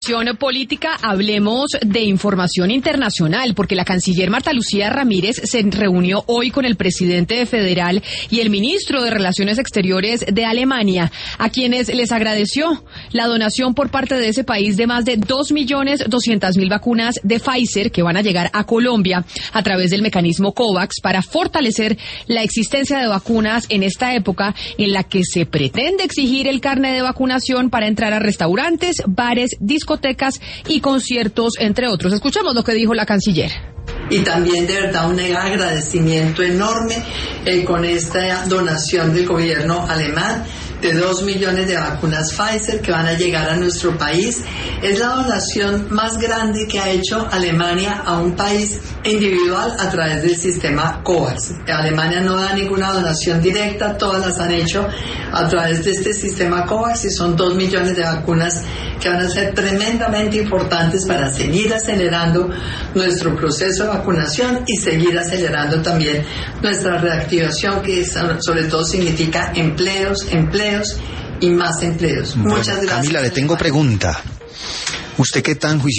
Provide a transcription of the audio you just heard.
Política, hablemos de información internacional, porque la canciller Marta Lucía Ramírez se reunió hoy con el presidente federal y el ministro de Relaciones Exteriores de Alemania, a quienes les agradeció la donación por parte de ese país de más de 2.200.000 vacunas de Pfizer que van a llegar a Colombia a través del mecanismo COVAX para fortalecer la existencia de vacunas en esta época en la que se pretende exigir el carnet de vacunación para entrar a restaurantes, bares, discotecas y conciertos, entre otros. Escuchamos lo que dijo la canciller. Y también de verdad un agradecimiento enorme con esta donación del gobierno alemán de 2 millones de vacunas Pfizer que van a llegar a nuestro país. Es la donación más grande que ha hecho Alemania a un país individual a través del sistema COVAX. Alemania no da ninguna donación directa, todas las han hecho a través de este sistema COVAX y son 2 millones de vacunas que van a ser tremendamente importantes para seguir acelerando nuestro proceso de vacunación y seguir acelerando también nuestra reactivación, que sobre todo significa empleos y más empleos. Bueno, Muchas gracias. Camila, le tengo pregunta. ¿Usted qué tan juiciosa